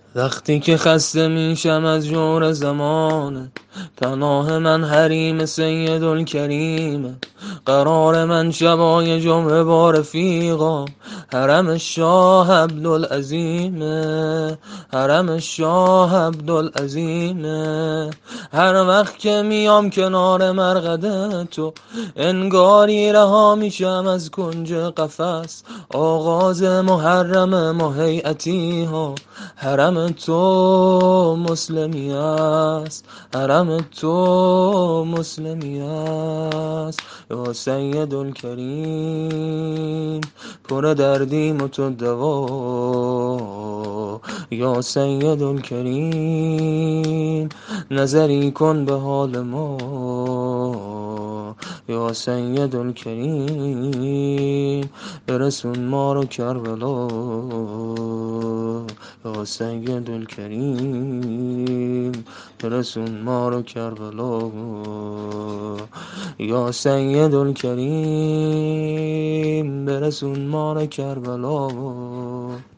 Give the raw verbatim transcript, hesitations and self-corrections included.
وقتی که خسته میشم از جور زمانه، پناه من حریم سیدالکریمه. قرار من شبای جمعه با رفیقا، حرم شاه عبدالعظیمه، حرم شاه عبدالعظیمه. هر وقت که میام کنار مرقد تو، انگاری رها میشم از کنج قفس. آغاز محرم ما هیئتی ها، حرم تو مسلمی است، حرم تو مسلمی است. یا سیدالکریم پر دردیم و تو دوا، یا سیدالکریم نظری کن به حال ما، یا سیدالکریم برسون ما رو کربلا، یا سیدالکریم برسون ما رو کربلا، یا سیدالکریم برسون ما رو کربلا.